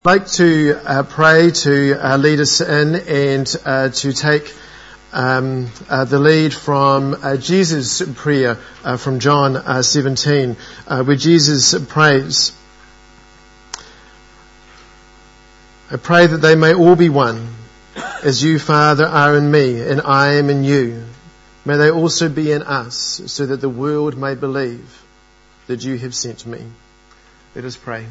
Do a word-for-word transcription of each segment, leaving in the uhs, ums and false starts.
I'd like to uh, pray to uh, lead us in and uh, to take um, uh, the lead from uh, Jesus' prayer uh, from John uh, seventeen, uh, where Jesus prays, I pray that they may all be one, as you, Father, are in me and I am in you. May they also be in us, so that the world may believe that you have sent me. Let us pray.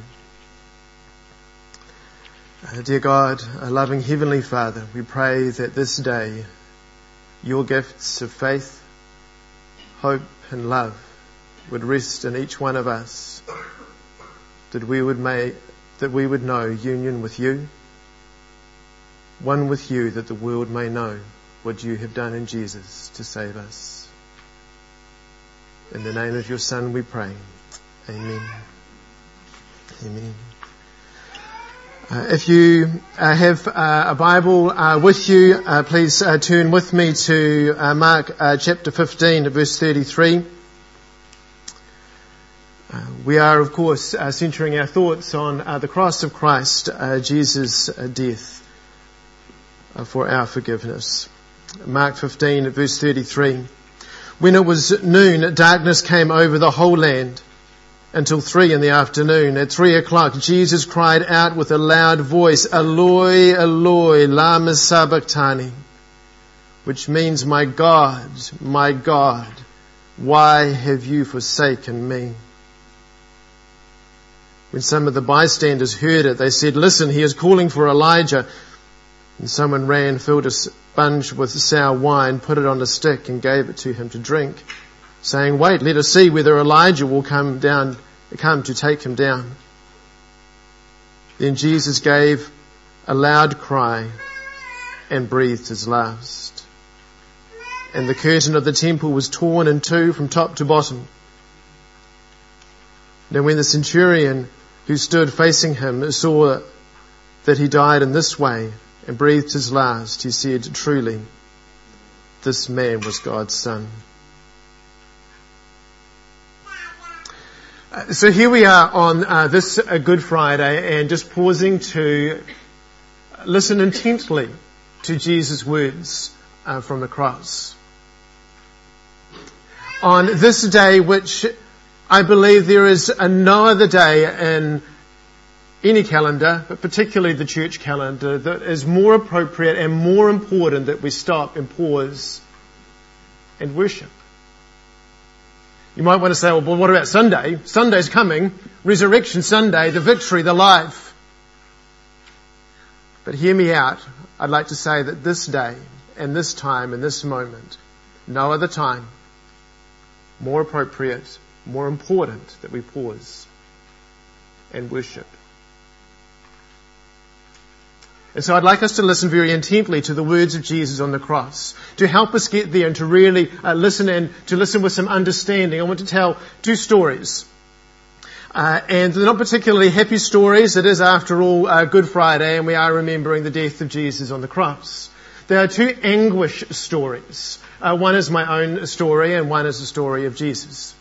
Uh, dear God, a loving Heavenly Father, we pray that this day your gifts of faith, hope and love would rest in each one of us, that we would make, that we would know union with you, one with you, that the world may know what you have done in Jesus to save us. In the name of your Son we pray. Amen. Amen. Uh, if you uh, have uh, a Bible uh, with you, uh, please uh, turn with me to uh, Mark uh, chapter fifteen, verse thirty-three. Uh, we are, of course, uh, centering our thoughts on uh, the cross of Christ, uh, Jesus' uh, death uh, for our forgiveness. Mark fifteen, verse thirty-three. When it was noon, darkness came over the whole land until three in the afternoon. At three o'clock, Jesus cried out with a loud voice, Eloi, Eloi, lama sabachthani, which means, my God, my God, why have you forsaken me? When some of the bystanders heard it, they said, listen, he is calling for Elijah. And someone ran, filled a sponge with sour wine, put it on a stick and gave it to him to drink, saying, wait, let us see whether Elijah will come down, come to take him down. Then Jesus gave a loud cry and breathed his last. And the curtain of the temple was torn in two from top to bottom. Now when the centurion who stood facing him saw that he died in this way and breathed his last, he said, truly, this man was God's son. Uh, so here we are on uh, this uh, Good Friday, and just pausing to listen intently to Jesus' words uh, from the cross. On this day, which I believe there is uh, no other day in any calendar, but particularly the church calendar, that is more appropriate and more important that we stop and pause and worship. You might want to say, well, what about Sunday? Sunday's coming. Resurrection Sunday, the victory, the life. But hear me out. I'd like to say that this day and this time and this moment, no other time, more appropriate, more important that we pause and worship. And so I'd like us to listen very intently to the words of Jesus on the cross, to help us get there and to really uh, listen and to listen with some understanding. I want to tell two stories. Uh, and they're not particularly happy stories. It is, after all, uh, Good Friday, and we are remembering the death of Jesus on the cross. There are two anguish stories. Uh, one is my own story, and one is the story of Jesus.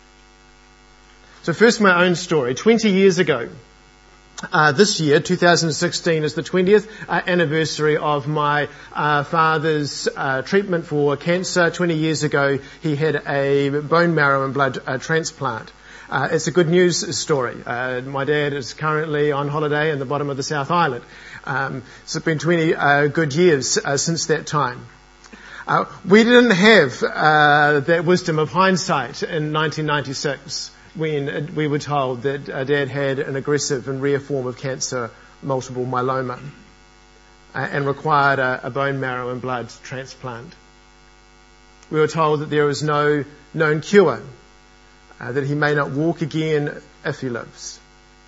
So first, my own story. Twenty years ago, Uh, this year, two thousand sixteen, is the twentieth uh, anniversary of my uh, father's uh, treatment for cancer. twenty years ago, he had a bone marrow and blood uh, transplant. Uh, it's a good news story. Uh, my dad is currently on holiday in the bottom of the South Island. Um, so it's been twenty uh, good years uh, since that time. Uh, we didn't have uh, that wisdom of hindsight in nineteen ninety-six. When we were told that uh, Dad had an aggressive and rare form of cancer, multiple myeloma, uh, and required a, a bone marrow and blood transplant. We were told that there is no known cure, uh, that he may not walk again if he lives.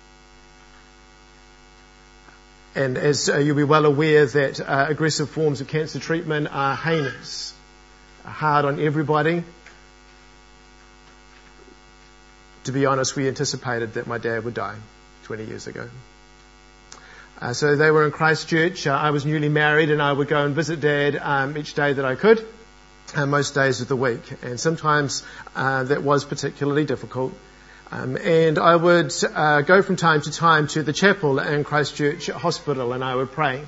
And as uh, you'll be well aware, that uh, aggressive forms of cancer treatment are heinous, hard on everybody. To be honest, we anticipated that my dad would die twenty years ago. Uh, so they were in Christchurch. Uh, I was newly married, and I would go and visit Dad um, each day that I could, uh, most days of the week. And sometimes uh, that was particularly difficult. Um, and I would uh, go from time to time to the chapel in Christchurch Hospital, and I would pray.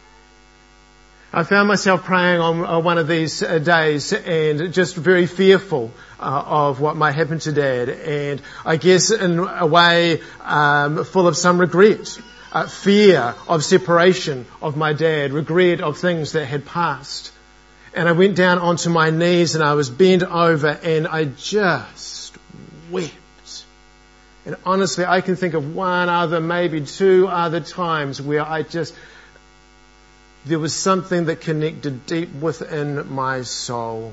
I found myself praying on uh, one of these uh, days and just very fearful uh, of what might happen to Dad, and I guess in a way um, full of some regret, uh, fear of separation of my dad, regret of things that had passed. And I went down onto my knees and I was bent over and I just wept. And honestly, I can think of one other, maybe two other times where I just, there was something that connected deep within my soul.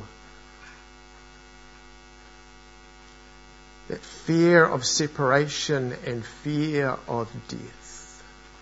That fear of separation and fear of death.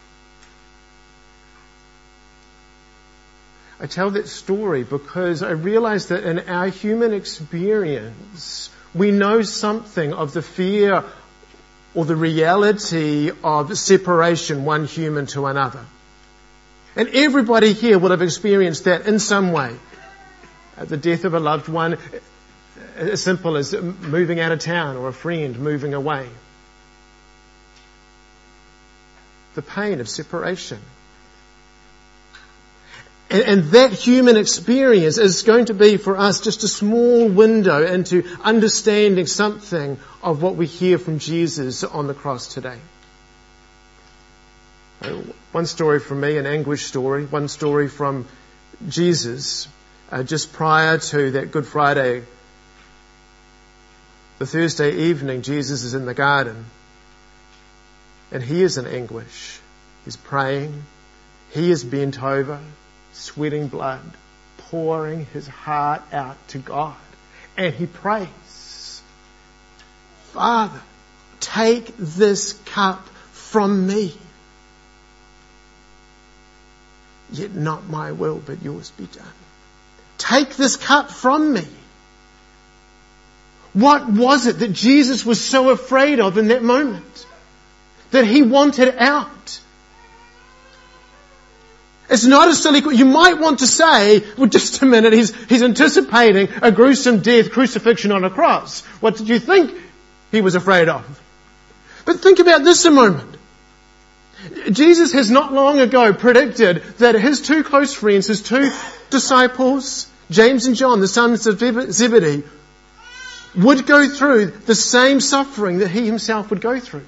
I tell that story because I realize that in our human experience, we know something of the fear or the reality of separation, one human to another. And everybody here will have experienced that in some way. The death of a loved one, as simple as moving out of town or a friend moving away. The pain of separation. And, and that human experience is going to be for us just a small window into understanding something of what we hear from Jesus on the cross today. One story from me, an anguish story, one story from Jesus, uh, just prior to that Good Friday, the Thursday evening, Jesus is in the garden and he is in anguish. He's praying. He is bent over, sweating blood, pouring his heart out to God. And he prays, Father, take this cup from me. Yet not my will, but yours be done. Take this cup from me. What was it that Jesus was so afraid of in that moment? That he wanted out? It's not a silly question. You might want to say, well, just a minute, he's, he's anticipating a gruesome death, crucifixion on a cross. What did you think he was afraid of? But think about this a moment. Jesus has not long ago predicted that his two close friends, his two disciples, James and John, the sons of Zebedee, would go through the same suffering that he himself would go through.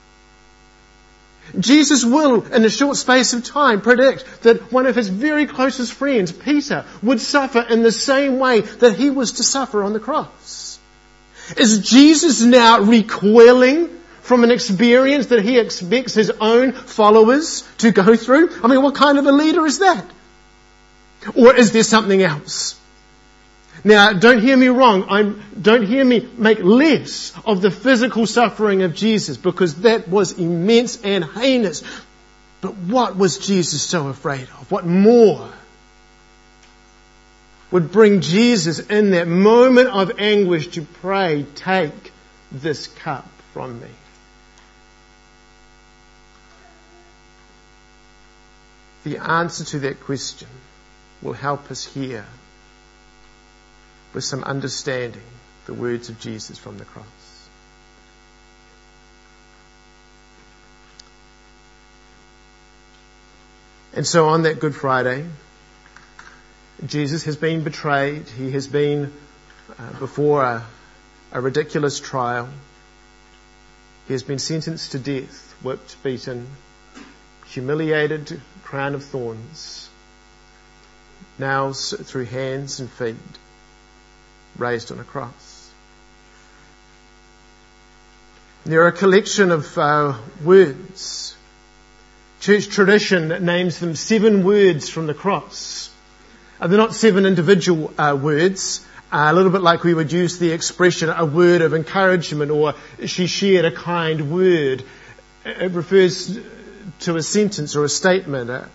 Jesus will, in a short space of time, predict that one of his very closest friends, Peter, would suffer in the same way that he was to suffer on the cross. Is Jesus now recoiling from an experience that he expects his own followers to go through? I mean, what kind of a leader is that? Or is there something else? Now, don't hear me wrong. I'm, don't hear me make less of the physical suffering of Jesus, because that was immense and heinous. But what was Jesus so afraid of? What more would bring Jesus in that moment of anguish to pray, take this cup from me? The answer to that question will help us hear with some understanding the words of Jesus from the cross. And so on that Good Friday, Jesus has been betrayed. He has been uh, before a, a ridiculous trial. He has been sentenced to death, whipped, beaten, humiliated, crown of thorns, nails through hands and feet, raised on a cross. There are a collection of uh, words. Church tradition names them seven words from the cross. Uh, they're not seven individual uh, words, uh, a little bit like we would use the expression a word of encouragement, or she shared a kind word. It refers to a sentence or a statement, uh,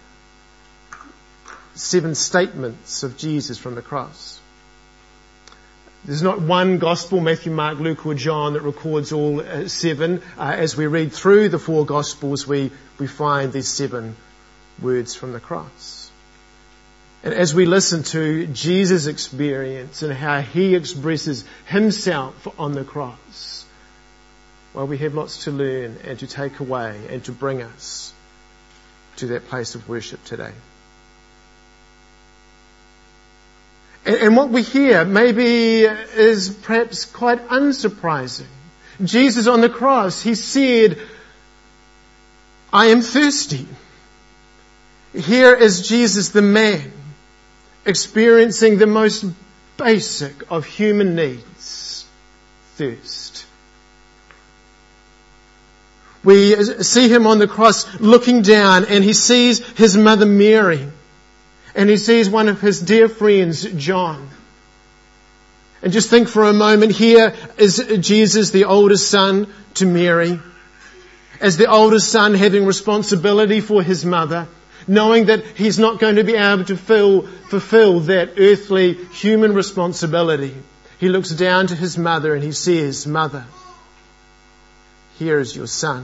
seven statements of Jesus from the cross. There's not one gospel, Matthew, Mark, Luke or John, that records all uh, seven. Uh, as we read through the four gospels, we, we find these seven words from the cross. And as we listen to Jesus' experience and how he expresses himself on the cross, While we have lots to learn and to take away and to bring us to that place of worship today. And, and what we hear maybe is perhaps quite unsurprising. Jesus on the cross, he said, I am thirsty. Here is Jesus the man, experiencing the most basic of human needs, thirst. We see him on the cross looking down, and he sees his mother Mary, and he sees one of his dear friends, John. And just think for a moment, here is Jesus, the oldest son to Mary, as the oldest son having responsibility for his mother, knowing that he's not going to be able to fill, fulfill that earthly human responsibility. He looks down to his mother and he says, Mother, here is your son.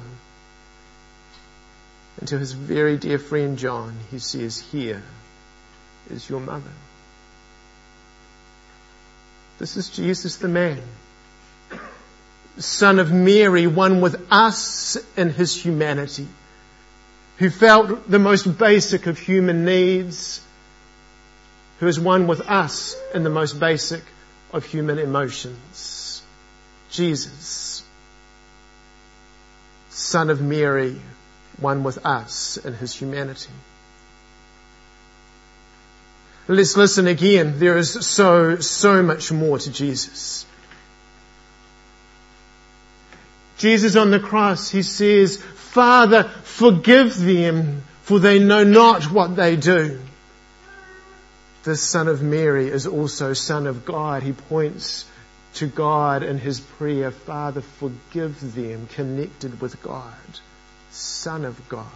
And to his very dear friend John, he says, here is your mother. This is Jesus the man, son of Mary, one with us in his humanity, who felt the most basic of human needs, who is one with us in the most basic of human emotions. Jesus, son of Mary, one with us in his humanity. Let's listen again. There is so, so much more to Jesus. Jesus on the cross, he says, Father, forgive them, for they know not what they do. This son of Mary is also son of God. He points to God in his prayer, Father, forgive them, connected with God, Son of God.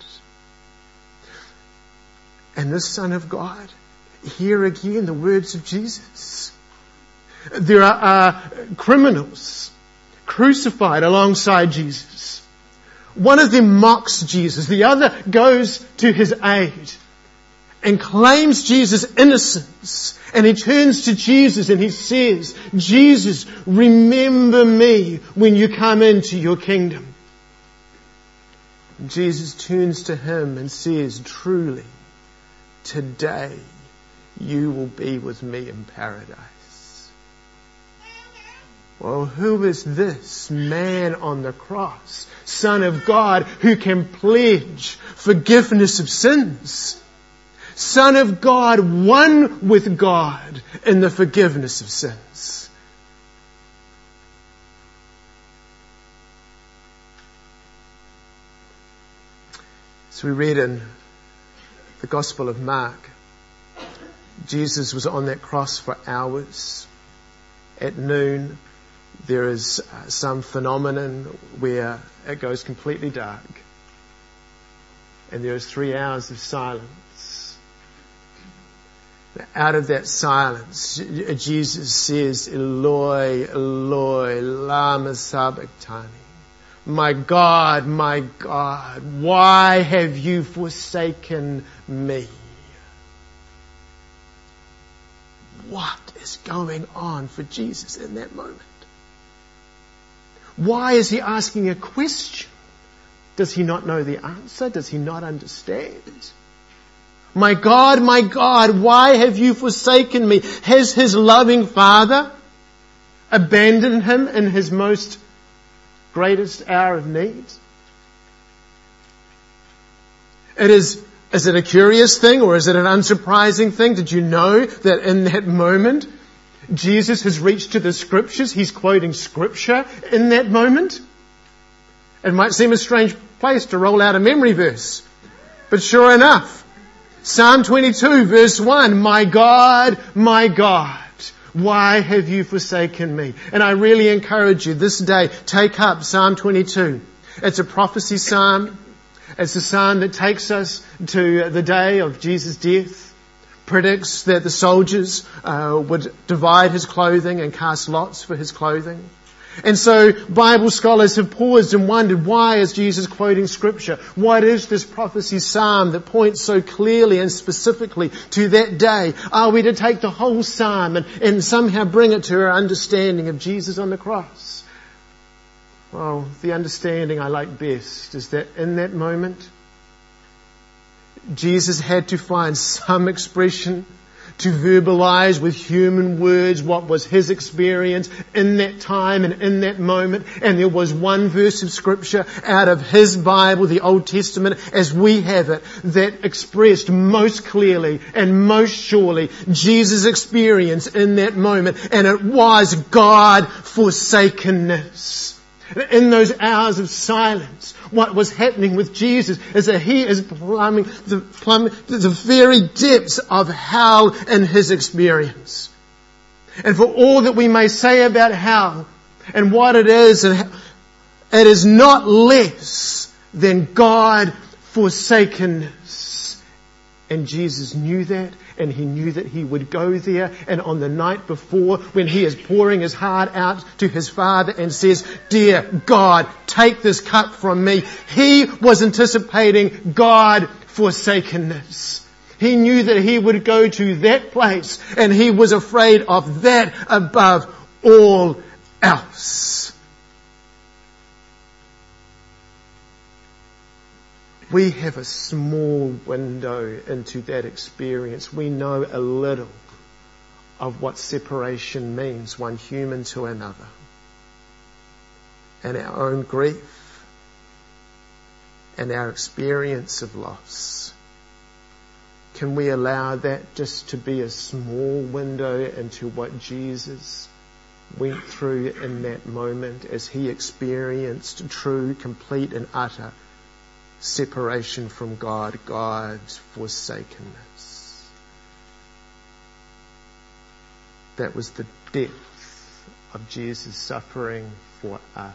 And this Son of God, hear again the words of Jesus. There are uh, criminals crucified alongside Jesus. One of them mocks Jesus. The other goes to his aid and claims Jesus' innocence. And he turns to Jesus and he says, Jesus, remember me when you come into your kingdom. And Jesus turns to him and says, truly, today you will be with me in paradise. Well, who is this man on the cross, Son of God, who can pledge forgiveness of sins? Son of God, one with God in the forgiveness of sins. So we read in the Gospel of Mark, Jesus was on that cross for hours. At noon, there is some phenomenon where it goes completely dark. And there is three hours of silence. Out of that silence, Jesus says, Eloi, Eloi, lama sabachthani. My God, my God, why have you forsaken me? What is going on for Jesus in that moment? Why is he asking a question? Does he not know the answer? Does he not understand? My God, my God, why have you forsaken me? Has his loving Father abandoned him in his most greatest hour of need? It is, is it a curious thing or is it an unsurprising thing? Did you know that in that moment, Jesus has reached to the scriptures? He's quoting scripture in that moment. It might seem a strange place to roll out a memory verse, but sure enough, Psalm twenty-two verse one, my God, my God, why have you forsaken me? And I really encourage you this day, take up Psalm twenty-two. It's a prophecy psalm. It's a psalm that takes us to the day of Jesus' death, predicts that the soldiers uh, would divide his clothing and cast lots for his clothing. And so Bible scholars have paused and wondered, why is Jesus quoting scripture? What is this prophecy psalm that points so clearly and specifically to that day? Are we to take the whole psalm and, and somehow bring it to our understanding of Jesus on the cross? Well, the understanding I like best is that in that moment, Jesus had to find some expression to verbalize with human words what was his experience in that time and in that moment. And there was one verse of scripture out of his Bible, the Old Testament, as we have it, that expressed most clearly and most surely Jesus' experience in that moment. And it was God forsakenness. In those hours of silence, what was happening with Jesus is that he is plumbing the, plumbing the very depths of hell in his experience. And for all that we may say about hell and what it is, and it is not less than God forsakenness. And Jesus knew that, and he knew that he would go there. And on the night before, when he is pouring his heart out to his Father and says, "Dear God, take this cup from me," he was anticipating God forsakenness. He knew that he would go to that place, and he was afraid of that above all else. We have a small window into that experience. We know a little of what separation means, one human to another. And our own grief and our experience of loss. Can we allow that just to be a small window into what Jesus went through in that moment as he experienced true, complete and utter separation from God, God's forsakenness? That was the depth of Jesus' suffering for us.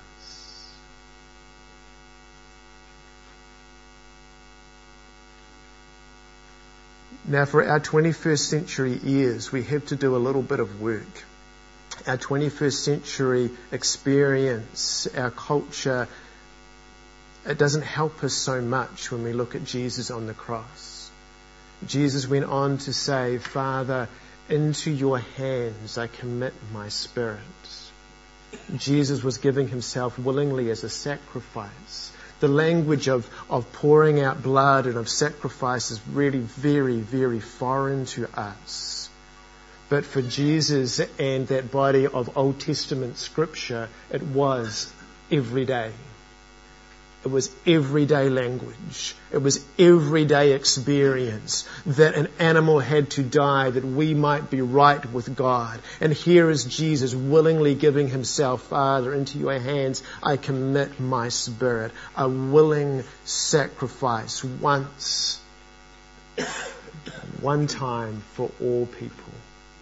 Now, for our twenty-first century ears, we have to do a little bit of work. Our twenty-first century experience, our culture, it doesn't help us so much when we look at Jesus on the cross. Jesus went on to say, "Father, into your hands I commit my spirit." Jesus was giving himself willingly as a sacrifice. The language of, of pouring out blood and of sacrifice is really very, very foreign to us. But for Jesus and that body of Old Testament scripture, it was every day. It was everyday language. It was everyday experience that an animal had to die that we might be right with God. And here is Jesus willingly giving himself, "Father, into your hands I commit my spirit." A willing sacrifice once, one time for all people.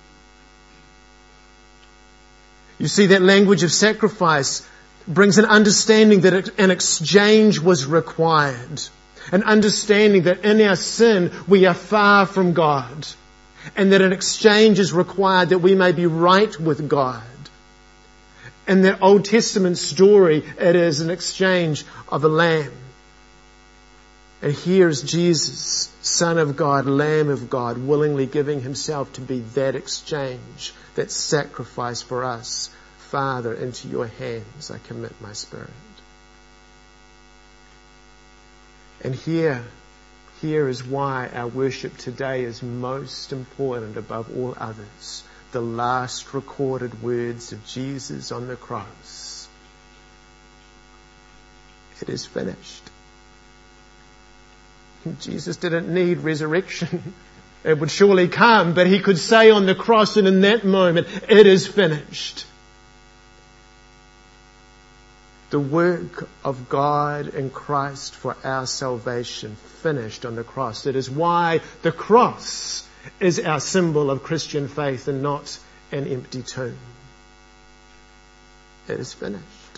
You see, that language of sacrifice brings an understanding that an exchange was required. An understanding that in our sin we are far from God. And that an exchange is required that we may be right with God. In the Old Testament story, it is an exchange of a lamb. And here is Jesus, Son of God, Lamb of God, willingly giving himself to be that exchange, that sacrifice for us. "Father, into your hands I commit my spirit." And here, here is why our worship today is most important above all others. The last recorded words of Jesus on the cross. It is finished. Jesus didn't need resurrection. It would surely come, but he could say on the cross and in that moment, "It is finished." The work of God in Christ for our salvation finished on the cross. It is why the cross is our symbol of Christian faith and not an empty tomb. It is finished.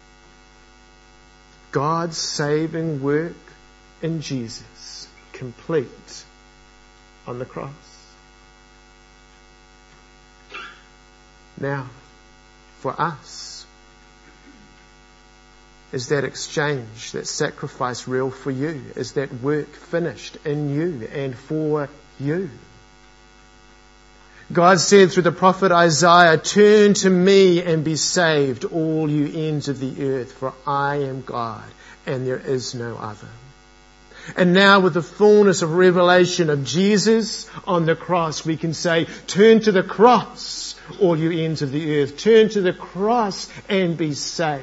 God's saving work in Jesus, complete on the cross. Now, for us, is that exchange, that sacrifice real for you? Is that work finished in you and for you? God said through the prophet Isaiah, "Turn to me and be saved, all you ends of the earth, for I am God and there is no other." And now with the fullness of revelation of Jesus on the cross, we can say, "Turn to the cross, all you ends of the earth. Turn to the cross and be saved."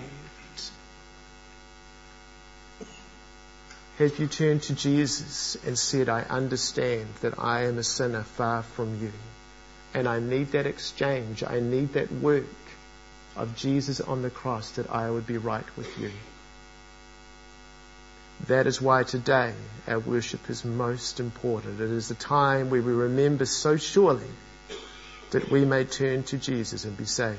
Have you turned to Jesus and said, "I understand that I am a sinner far from you, and I need that exchange, I need that work of Jesus on the cross that I would be right with you"? That is why today our worship is most important. It is the time where we remember so surely that we may turn to Jesus and be saved.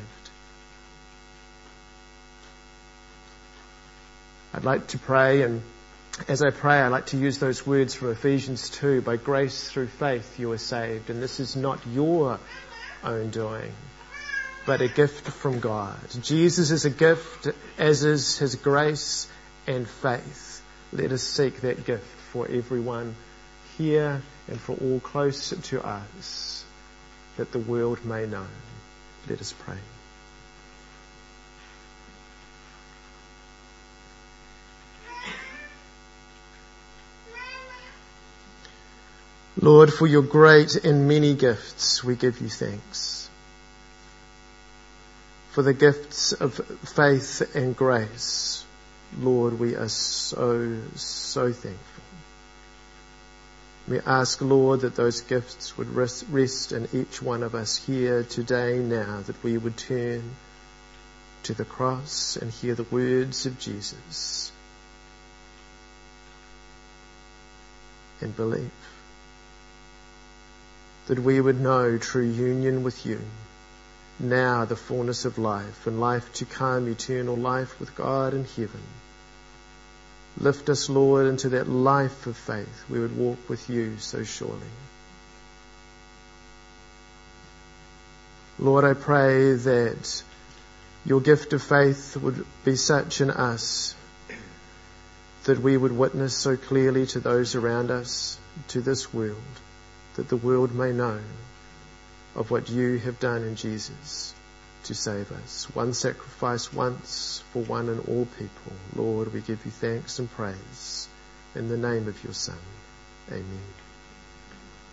I'd like to pray, and as I pray, I like to use those words from Ephesians two. By grace through faith you are saved. And this is not your own doing, but a gift from God. Jesus is a gift, as is his grace and faith. Let us seek that gift for everyone here and for all close to us, that the world may know. Let us pray. Lord, for your great and many gifts, we give you thanks. For the gifts of faith and grace, Lord, we are so, so thankful. We ask, Lord, that those gifts would rest, rest in each one of us here today now, that we would turn to the cross and hear the words of Jesus and believe. That we would know true union with you, now the fullness of life, and life to come, eternal life with God in heaven. Lift us, Lord, into that life of faith. We would walk with you so surely. Lord, I pray that your gift of faith would be such in us that we would witness so clearly to those around us, to this world, that the world may know of what you have done in Jesus to save us. One sacrifice once for one and all people. Lord, we give you thanks and praise in the name of your Son. Amen.